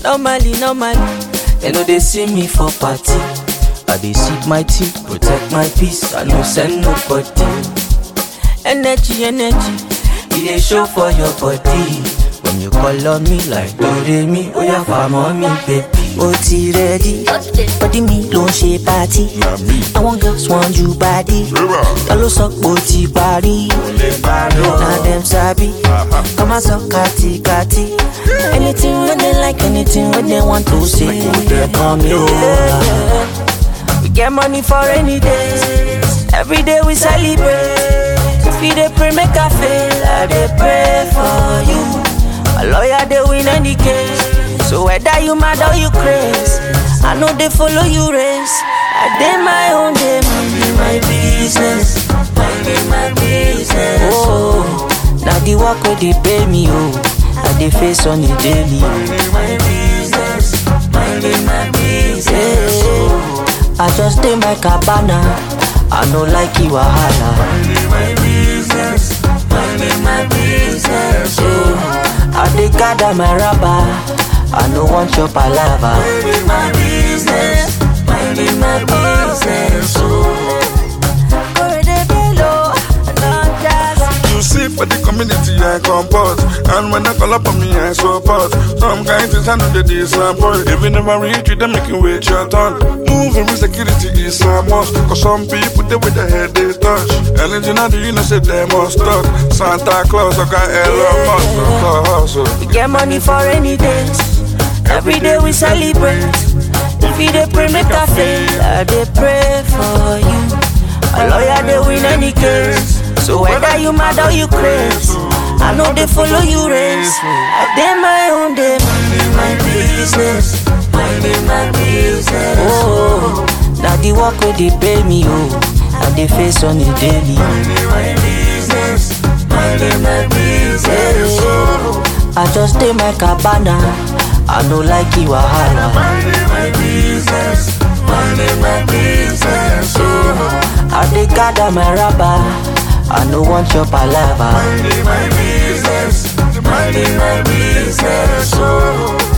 Normally, they know they see me for party. I dey sip my tea, protect my peace. I no send nobody. Energy, it dey show for your body. When you call on me like Doremi, oh yeah, farm on me, baby. Oti ready, body me don't shape party. I want girls want you body. Hello suck boti party. Now them sabi, come and suck kati. Anything when they like, anything when they want to say, they call me over. We get money for any days. Every day we celebrate. If you dey pray, make I fail. I dey pray for you. A lawyer, they win any case. So whether you mad or you crazy, I know they follow you race. I did my own day, minding my business. Minding my business. Oh, now the work where they pay me, oh, I they face on the daily. Minding my business. Minding my business. Oh, I just did my cabana. I know like you wahala. Minding my business. Minding my business. Oh, I dey gather my rubber. I no want your palava. Minding my business. Minding my business. Oh, you see for the community I comport, and when I call up on me I support. Some kind things I know they disappoint. If you never reach you, they make you wait your turn. Moving with security is a must, cause some people they with their head they touch. Anything I do, you know say they must talk. Santa Claus, I got Elon Musk. We get money for any days. Every day we celebrate. If you dey pray, make I fail. I dey pray for you. A lawyer, they win any case. So whether you mad or you crazy, I know they follow you race. I did my own day, minding my business. Minding my business. Oh, now the work where they pay me, oh, and they face on the daily. Minding my business. Minding my business. Oh, I just did my cabana. I know like you wahala. Minding my business. Minding my business. Oh, I dey gather my rubber. I no want your palava. Minding my business. Minding my business. Oh.